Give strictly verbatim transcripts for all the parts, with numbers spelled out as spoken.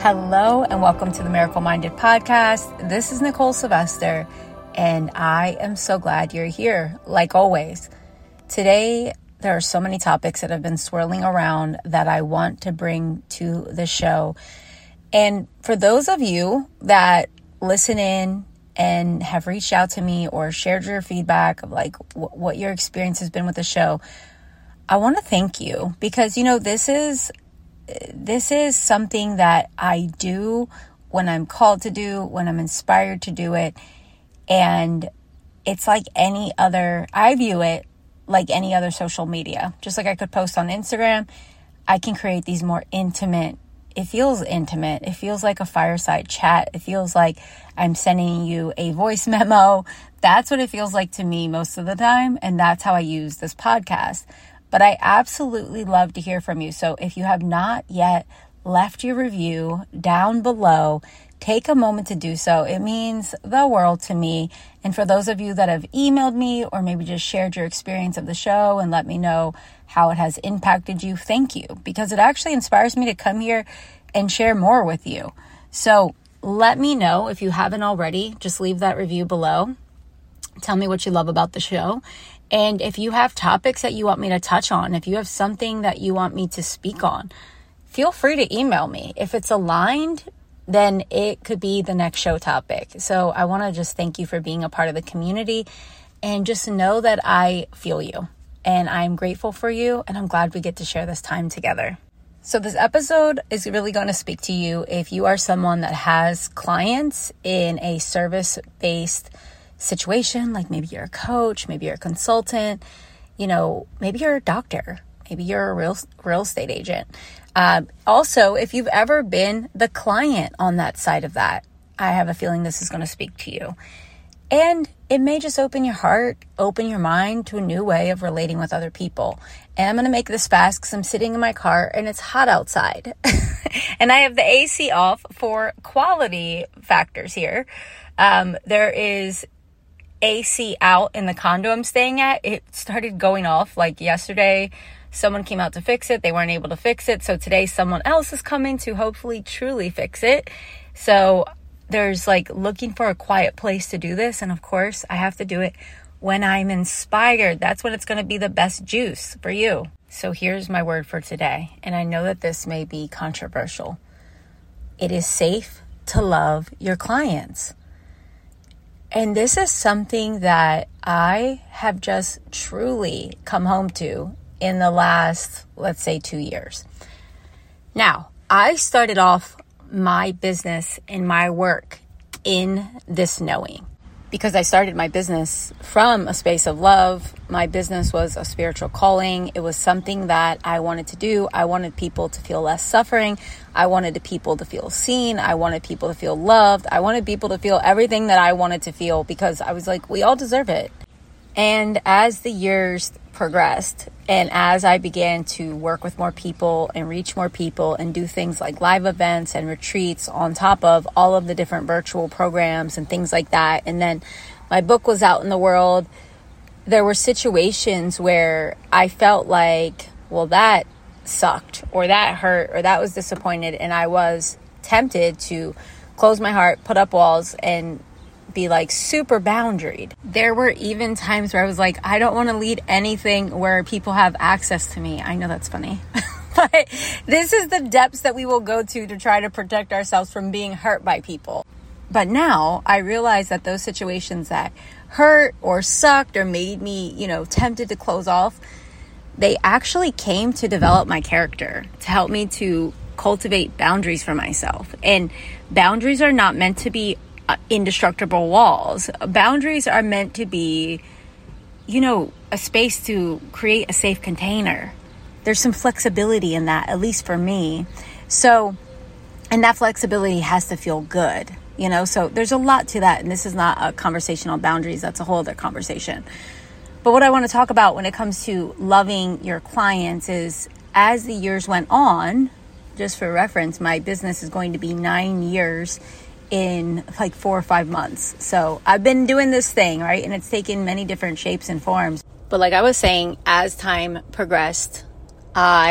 Hello and welcome to the Miracle Minded Podcast. This is Nicole Sylvester and I am so glad you're here, like always. Today, there are so many topics that have been swirling around that I want to bring to the show. And for those of you that listen in and have reached out to me or shared your feedback of like w- what your experience has been with the show, I want to thank you because, you know, this is This is something that I do when I'm called to do, when I'm inspired to do it. And it's like any other, I view it like any other social media. Just like I could post on Instagram, I can create these more intimate, it feels intimate. It feels like a fireside chat. It feels like I'm sending you a voice memo. That's what it feels like to me most of the time. And that's how I use this podcast. But I absolutely love to hear from you. So if you have not yet left your review down below, take a moment to do so. It means the world to me. And for those of you that have emailed me or maybe just shared your experience of the show and let me know how it has impacted you, thank you. Because it actually inspires me to come here and share more with you. So let me know if you haven't already. Just leave that review below. Tell me what you love about the show. And if you have topics that you want me to touch on, if you have something that you want me to speak on, feel free to email me. If it's aligned, then it could be the next show topic. So I want to just thank you for being a part of the community and just know that I feel you and I'm grateful for you and I'm glad we get to share this time together. So this episode is really going to speak to you if you are someone that has clients in a service-based situation, like maybe you're a coach, maybe you're a consultant, you know, maybe you're a doctor, maybe you're a real real estate agent. Um, also, if you've ever been the client on that side of that, I have a feeling this is going to speak to you. And it may just open your heart, open your mind to a new way of relating with other people. And I'm going to make this fast because I'm sitting in my car and it's hot outside. And I have the A C off for quality factors here. Um, there is A C out in the condo I'm staying at. It started going off like yesterday. Someone came out to fix it. They weren't able to fix it. So today someone else is coming to hopefully truly fix it. So there's like looking for a quiet place to do this. And of course I have to do it when I'm inspired. That's when it's going to be the best juice for you. So here's my word for today. And I know that this may be controversial. It is safe to love your clients. And this is something that I have just truly come home to in the last, let's say, two years. Now, I started off my business and my work in this knowing because I started my business from a space of love. My business was a spiritual calling. It was something that I wanted to do. I wanted people to feel less suffering. I wanted the people to feel seen. I wanted people to feel loved. I wanted people to feel everything that I wanted to feel because I was like, we all deserve it. And as the years progressed and as I began to work with more people and reach more people and do things like live events and retreats on top of all of the different virtual programs and things like that. And then my book was out in the world. There were situations where I felt like, well, that sucked or that hurt or that was disappointed. And I was tempted to close my heart, put up walls and be like super boundaried. There were even times where I was like, I don't want to lead anything where people have access to me. I know that's funny, but this is the depths that we will go to to try to protect ourselves from being hurt by people. But now I realize that those situations that hurt or sucked or made me, you know, tempted to close off, they actually came to develop my character, to help me to cultivate boundaries for myself. And boundaries are not meant to be indestructible walls. Boundaries are meant to be, you know, a space to create a safe container. There's some flexibility in that, at least for me. So, and that flexibility has to feel good, you know, so there's a lot to that. And this is not a conversation on boundaries. That's a whole other conversation. But what I want to talk about when it comes to loving your clients is as the years went on, just for reference, my business is going to be nine years in like four or five months. So I've been doing this thing, right? And it's taken many different shapes and forms. But like I was saying, as time progressed, I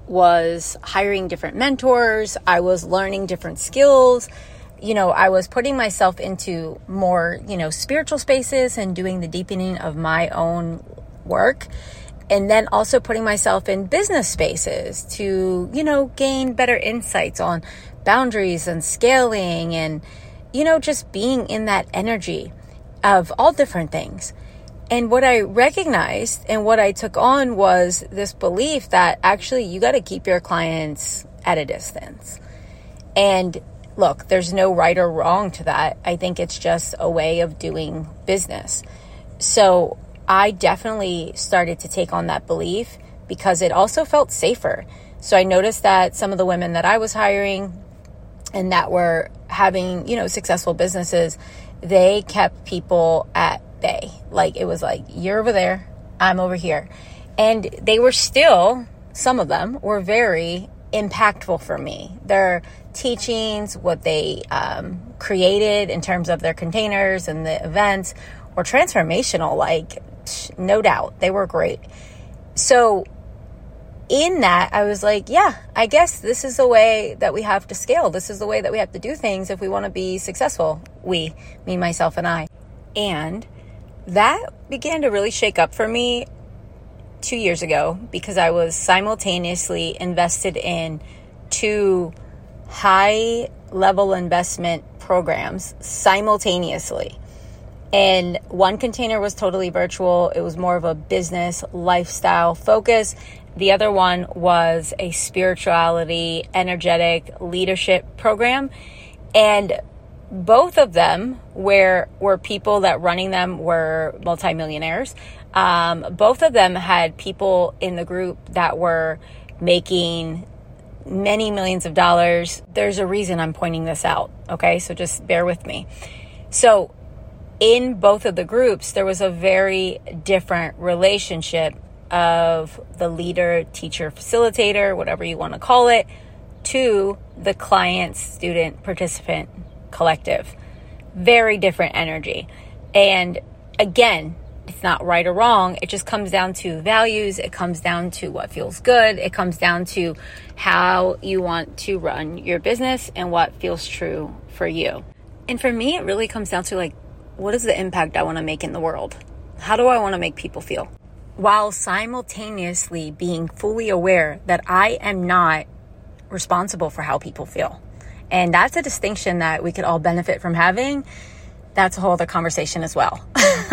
was hiring different mentors. I was learning different skills. You know, I was putting myself into more, you know, spiritual spaces and doing the deepening of my own work. And then also putting myself in business spaces to, you know, gain better insights on boundaries and scaling and, you know, just being in that energy of all different things. And what I recognized and what I took on was this belief that actually you got to keep your clients at a distance. And look, there's no right or wrong to that. I think it's just a way of doing business. So I definitely started to take on that belief because it also felt safer. So I noticed that some of the women that I was hiring and that were having, you know, successful businesses, they kept people at bay. Like it was like, you're over there, I'm over here. And they were still, some of them were very impactful for me. Their teachings, what they um, created in terms of their containers and the events were transformational, like no doubt. They were great. So in that, I was like, yeah, I guess this is the way that we have to scale. This is the way that we have to do things if we want to be successful. We, me, myself, and I. And that began to really shake up for me two years ago because I was simultaneously invested in two high level investment programs simultaneously. And one container was totally virtual. It was more of a business lifestyle focus. The other one was a spirituality, energetic leadership program. And both of them were, were people that running them were multimillionaires. Um, both of them had people in the group that were making many millions of dollars. There's a reason I'm pointing this out. Okay. So just bear with me. So in both of the groups, there was a very different relationship of the leader, teacher, facilitator, whatever you want to call it, to the client, student, participant collective. Very different energy. And again, it's not right or wrong. It just comes down to values. It comes down to what feels good. It comes down to how you want to run your business and what feels true for you. And for me, it really comes down to like, what is the impact I want to make in the world? How do I want to make people feel? While simultaneously being fully aware that I am not responsible for how people feel. And that's a distinction that we could all benefit from having. That's a whole other conversation as well.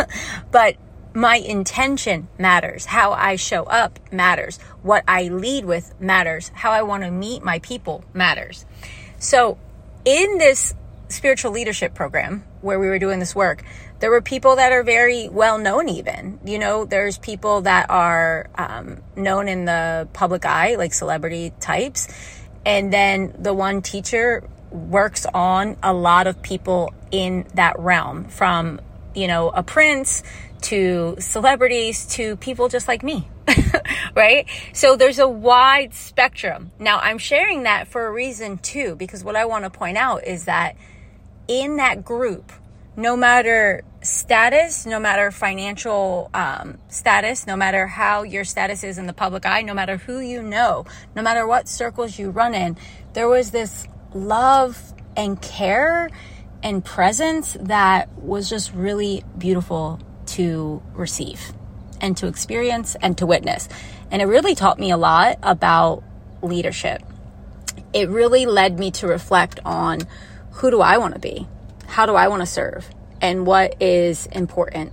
But my intention matters. How I show up matters. What I lead with matters. How I want to meet my people matters. So in this spiritual leadership program where we were doing this work, there were people that are very well known even. You know, there's people that are um, known in the public eye, like celebrity types. And then the one teacher works on a lot of people in that realm, from, you know, a prince to celebrities to people just like me, right? So there's a wide spectrum. Now, I'm sharing that for a reason too, because what I want to point out is that in that group, no matter status, no matter financial um, status, no matter how your status is in the public eye, no matter who you know, no matter what circles you run in, there was this love and care and presence that was just really beautiful to receive and to experience and to witness. And it really taught me a lot about leadership. It really led me to reflect on, who do I want to be? How do I want to serve? And what is important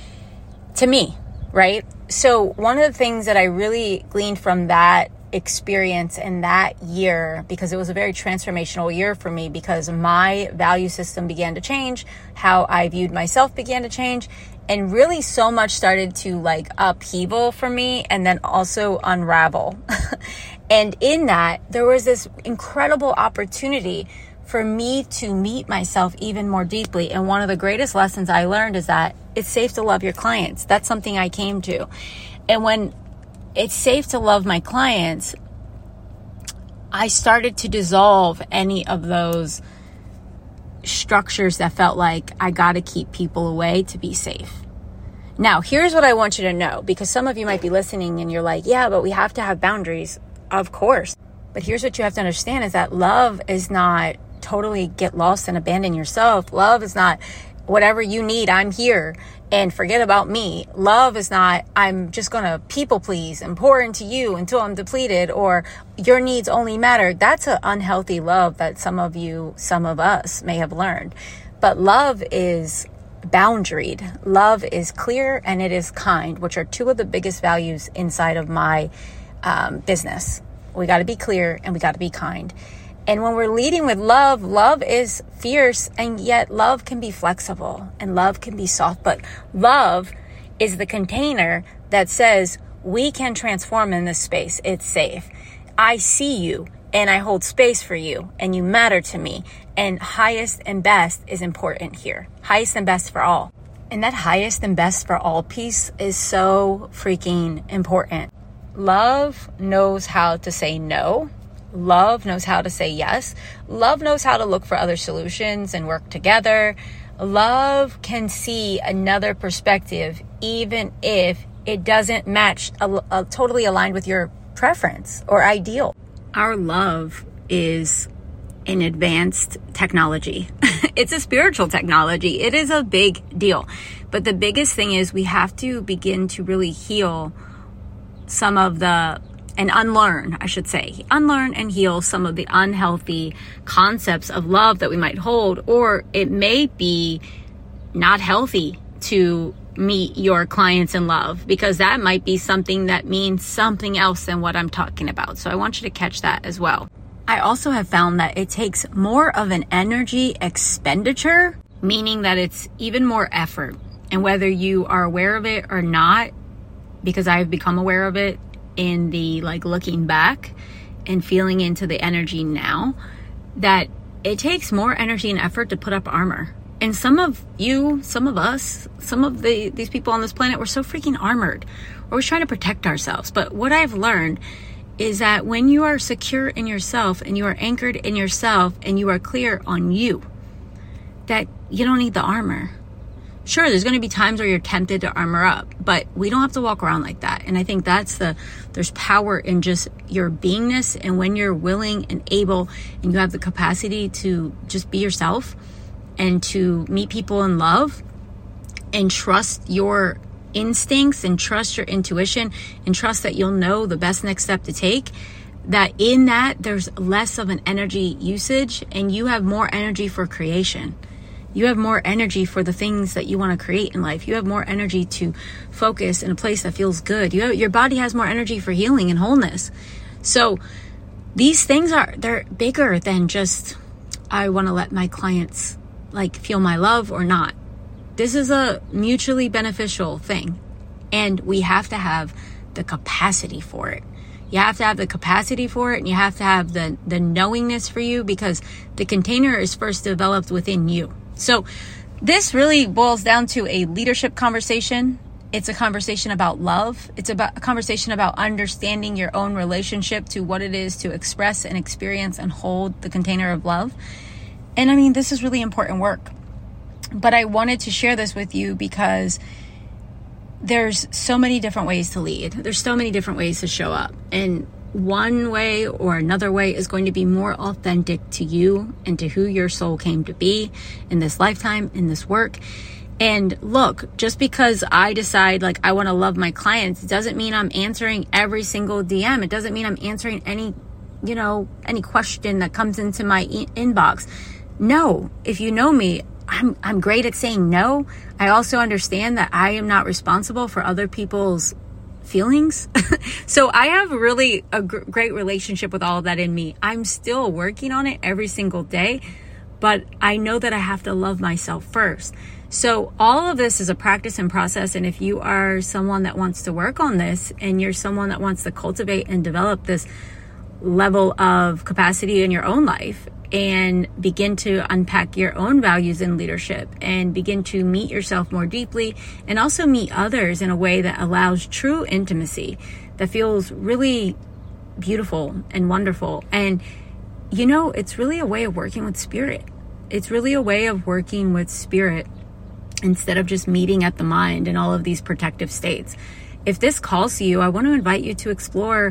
to me, right? So one of the things that I really gleaned from that experience and that year, because it was a very transformational year for me, because my value system began to change, how I viewed myself began to change, and really so much started to like upheaval for me and then also unravel. And in that, there was this incredible opportunity for me to meet myself even more deeply. And one of the greatest lessons I learned is that it's safe to love your clients. That's something I came to. And when it's safe to love my clients, I started to dissolve any of those structures that felt like I got to keep people away to be safe. Now, here's what I want you to know, because some of you might be listening and you're like, yeah, but we have to have boundaries. Of course. But here's what you have to understand is that love is not totally get lost and abandon yourself. Love is not whatever you need, I'm here and forget about me. Love is not, I'm just going to people please and pour into you until I'm depleted or your needs only matter. That's an unhealthy love that some of you, some of us may have learned. But love is boundaried. Love is clear and it is kind, which are two of the biggest values inside of my um, business. We got to be clear and we got to be kind. And when we're leading with love, love is fierce, and yet love can be flexible and love can be soft. But love is the container that says we can transform in this space. It's safe. I see you and I hold space for you and you matter to me. And highest and best is important here. Highest and best for all. And that highest and best for all piece is so freaking important. Love knows how to say no. Love knows how to say yes. Love knows how to look for other solutions and work together. Love can see another perspective, even if it doesn't match, a, a, totally aligned with your preference or ideal. Our love is an advanced technology. It's a spiritual technology. It is a big deal. But the biggest thing is we have to begin to really heal some of the and unlearn, I should say, unlearn and heal some of the unhealthy concepts of love that we might hold, or it may be not healthy to meet your clients in love because that might be something that means something else than what I'm talking about. So I want you to catch that as well. I also have found that it takes more of an energy expenditure, meaning that it's even more effort. And whether you are aware of it or not, because I've become aware of it, in the like looking back and feeling into the energy now, that it takes more energy and effort to put up armor. And some of you, some of us, some of the these people on this planet, we're so freaking armored. We're always trying to protect ourselves. But what I've learned is that when you are secure in yourself and you are anchored in yourself and you are clear on you, that you don't need the armor. Sure, there's going to be times where you're tempted to armor up, but we don't have to walk around like that. And I think that's the, there's power in just your beingness. And when you're willing and able and you have the capacity to just be yourself and to meet people in love and trust your instincts and trust your intuition and trust that you'll know the best next step to take, that in that there's less of an energy usage and you have more energy for creation. You have more energy for the things that you want to create in life. You have more energy to focus in a place that feels good. You have, your body has more energy for healing and wholeness. So these things are, they're bigger than just, I want to let my clients like feel my love or not. This is a mutually beneficial thing. And we have to have the capacity for it. You have to have the capacity for it and you have to have the, the knowingness for you because the container is first developed within you. So this really boils down to a leadership conversation. It's a conversation about love. It's about a conversation about understanding your own relationship to what it is to express and experience and hold the container of love. And I mean, this is really important work. But I wanted to share this with you because there's so many different ways to lead. There's so many different ways to show up. And one way or another way is going to be more authentic to you and to who your soul came to be in this lifetime, in this work. And look, just because I decide like I want to love my clients, it doesn't mean I'm answering every single D M. It doesn't mean I'm answering any, you know, any question that comes into my e- inbox. No, if you know me, I'm I'm great at saying no. I also understand that I am not responsible for other people's feelings. So I have really a gr- great relationship with all of that in me. I'm still working on it every single day, but I know that I have to love myself first. So all of this is a practice and process. And if you are someone that wants to work on this and you're someone that wants to cultivate and develop this level of capacity in your own life and begin to unpack your own values in leadership and begin to meet yourself more deeply and also meet others in a way that allows true intimacy that feels really beautiful and wonderful. And, you know, it's really a way of working with spirit. It's really a way of working with spirit instead of just meeting at the mind and all of these protective states. If this calls to you, I want to invite you to explore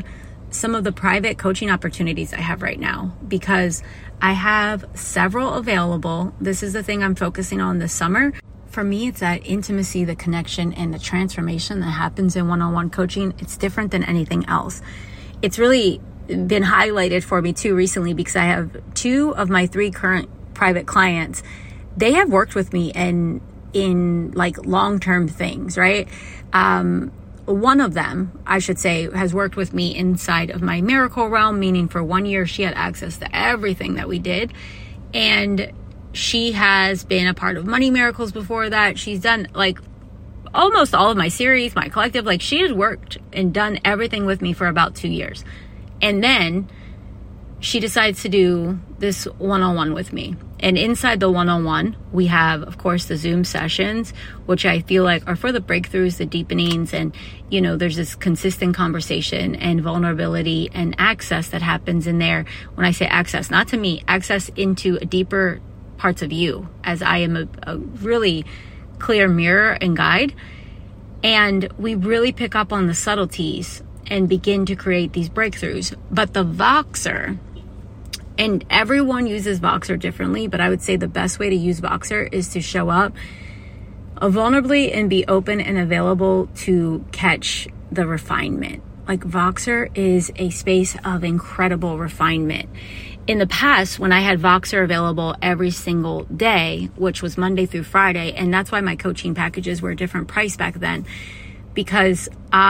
some of the private coaching opportunities I have right now, because I have several available. This is the thing I'm focusing on this summer. For me, it's that intimacy, the connection, and the transformation that happens in one-on-one coaching. It's different than anything else. It's really been highlighted for me too recently, because I have two of my three current private clients. They have worked with me in, in like long-term things, right? Um, One of them, I should say, has worked with me inside of my miracle realm, meaning for one year she had access to everything that we did. And she has been a part of Money Miracles before that. She's done like almost all of my series, my collective. Like, she has worked and done everything with me for about two years. And then she decides to do this one-on-one with me. And inside the one-on-one, we have, of course, the Zoom sessions, which I feel like are for the breakthroughs, the deepenings, and, you know, there's this consistent conversation and vulnerability and access that happens in there. When I say access, not to me, access into deeper parts of you, as I am a, a really clear mirror and guide. And we really pick up on the subtleties and begin to create these breakthroughs. But the Voxer, and everyone uses Voxer differently, but I would say the best way to use Voxer is to show up vulnerably and be open and available to catch the refinement. Like, Voxer is a space of incredible refinement. In the past, when I had Voxer available every single day, which was Monday through Friday, and that's why my coaching packages were a different price back then, because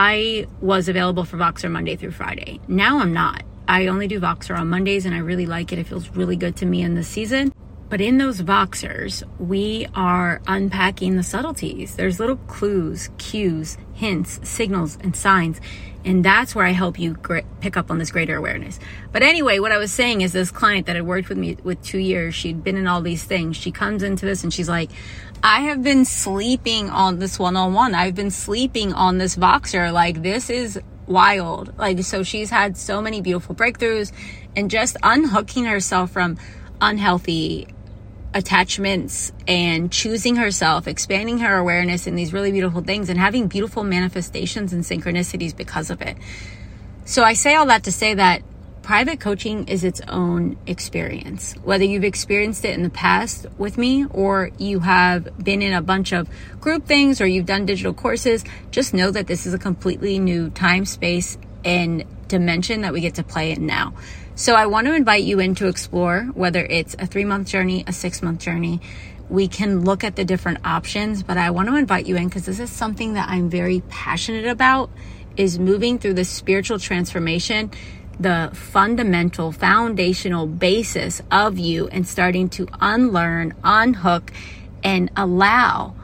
I was available for Voxer Monday through Friday. Now I'm not. I only do Voxer on Mondays, and I really like it. It feels really good to me in this season. But in those Voxers, we are unpacking the subtleties. There's little clues, cues, hints, signals, and signs. And that's where I help you gr- pick up on this greater awareness. But anyway, what I was saying is, this client that had worked with me with two years, she'd been in all these things. She comes into this and she's like, I have been sleeping on this one-on-one. I've been sleeping on this Voxer. Like, this is wild. Like, so she's had so many beautiful breakthroughs and just unhooking herself from unhealthy attachments and choosing herself, expanding her awareness in these really beautiful things, and having beautiful manifestations and synchronicities because of it. So I say all that to say that private coaching is its own experience. Whether you've experienced it in the past with me, or you have been in a bunch of group things, or you've done digital courses, just know that this is a completely new time, space, and dimension that we get to play in now. So I want to invite you in to explore, whether it's a three-month journey, a six-month journey. We can look at the different options, but I want to invite you in because this is something that I'm very passionate about, is moving through the spiritual transformation, the fundamental, foundational basis of you, and starting to unlearn, unhook, and allow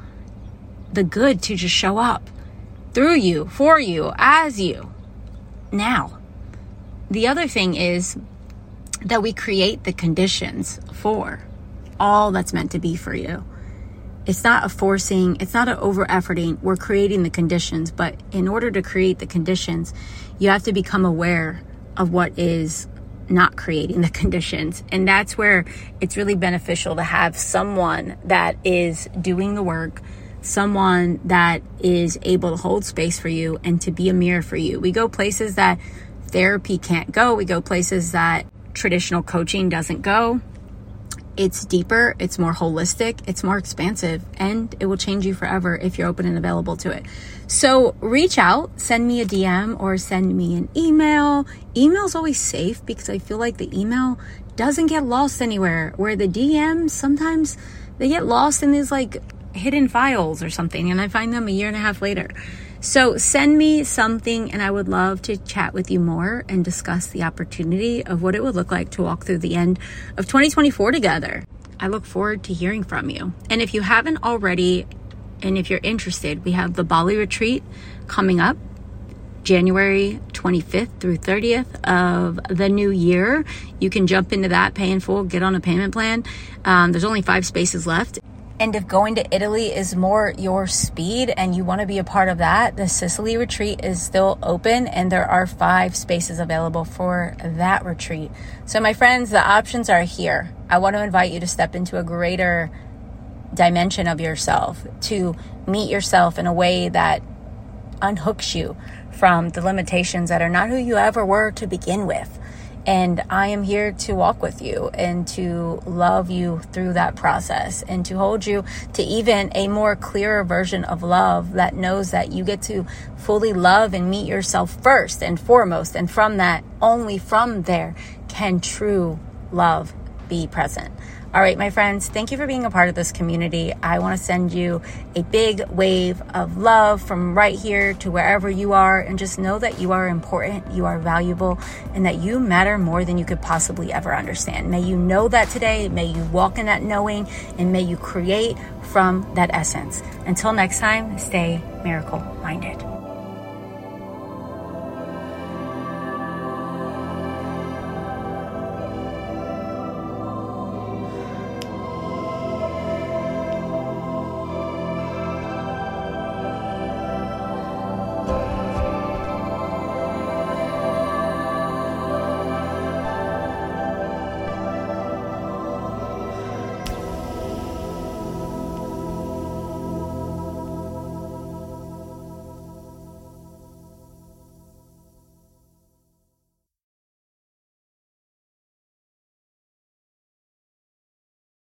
the good to just show up through you, for you, as you. Now, the other thing is that we create the conditions for all that's meant to be for you. It's not a forcing, it's not an over-efforting. We're creating the conditions, but in order to create the conditions, you have to become aware of what is not creating the conditions. And that's where it's really beneficial to have someone that is doing the work, someone that is able to hold space for you and to be a mirror for you. We go places that therapy can't go. We go places that traditional coaching doesn't go. It's deeper, it's more holistic, it's more expansive, and it will change you forever if you're open and available to it. So reach out, send me a D M or send me an email. Email is always safe because I feel like the email doesn't get lost anywhere, where the D Ms, sometimes they get lost in these like hidden files or something, and I find them a year and a half later. So send me something, and I would love to chat with you more and discuss the opportunity of what it would look like to walk through the end of twenty twenty-four together. I look forward to hearing from you. And if you haven't already, and if you're interested, we have the Bali retreat coming up January twenty-fifth through thirtieth of the new year. You can jump into that, pay in full, get on a payment plan. Um, there's only five spaces left. And if going to Italy is more your speed and you want to be a part of that, the Sicily retreat is still open, and there are five spaces available for that retreat. So my friends, the options are here. I want to invite you to step into a greater dimension of yourself, to meet yourself in a way that unhooks you from the limitations that are not who you ever were to begin with. And I am here to walk with you and to love you through that process and to hold you to even a more clearer version of love that knows that you get to fully love and meet yourself first and foremost. And from that, only from there can true love be present. All right, my friends, thank you for being a part of this community. I want to send you a big wave of love from right here to wherever you are. And just know that you are important, you are valuable, and that you matter more than you could possibly ever understand. May you know that today. May you walk in that knowing, and may you create from that essence. Until next time, stay miracle minded.